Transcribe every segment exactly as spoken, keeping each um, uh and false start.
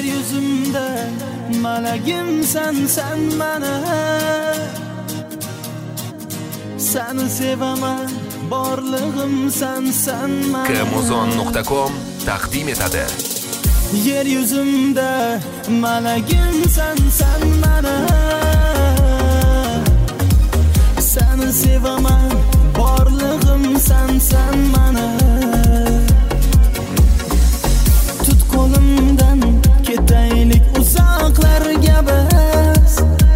Yeryüzümde malagim sen, sen bana. Seni sevaman, borlig'im sen, sen bana. Kmozon nuqta com taqdim etadi. Yeryüzümde malagim sen, sen bana. Seni sevaman, borlig'im sen, sen bana. Tut qo'limdan ketaylik uzoqlarga biz.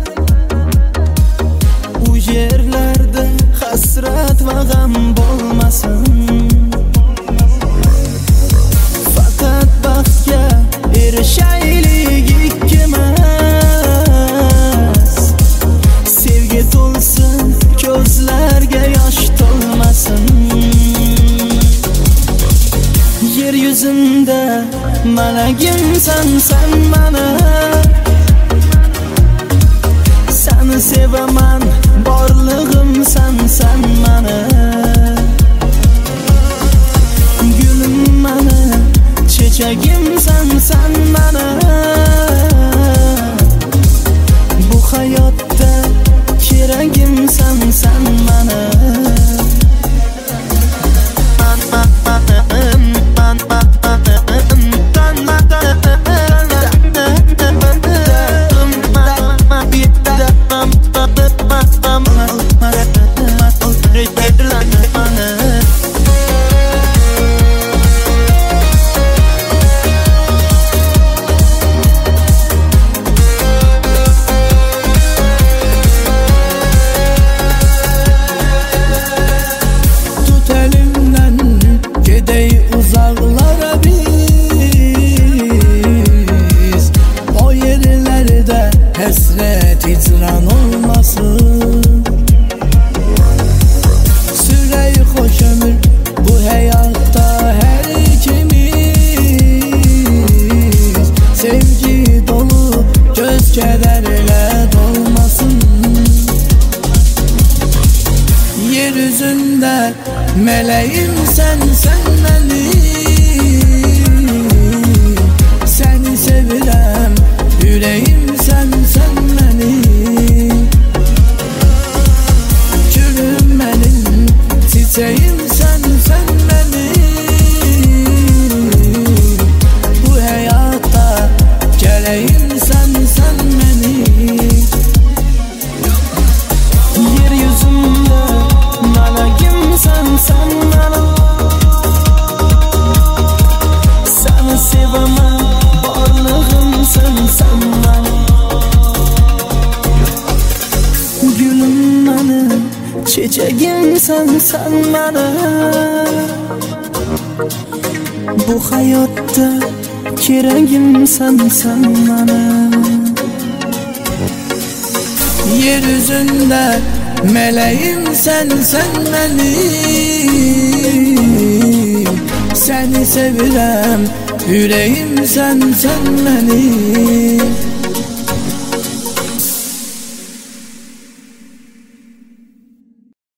U yerlarda hasrat va g'am bo'lmasin. Faqat baxtga erishaylik ikkimiz. Sevgi to'lsin, ko'zlarga yosh to'lmasin. Yeryüzümde malagim sen, sen bana. Seni sevaman, borlig'im sen, sen bana. Gülüm bana, çiçeğim sen, sen bana. Bu hayotta keragim sen, sen bana. Hasret icran olmasın. Sürey hoş ömür bu hayatta her ikimiz. Sevgi dolu göz kederle dolmasın. Yeryüzünde meleğim sen, sen benim. Seni sevirem yüreğim sen, sen benim. Gülüm benim, çiçeğim sen, sen benim. Bu hayatta geleyim sen, sen benim. Yeryüzümde malagim sen, sen bana. Seni sevaman, borlig'im sen, sen bana. Gülüm benim, çiçeğim sen, sen bana. Bu hayotta keragim sen, sen bana. Yeryüzünde meleğim sen, sen benim. Seni sevirem yüreğim sen, sen benim.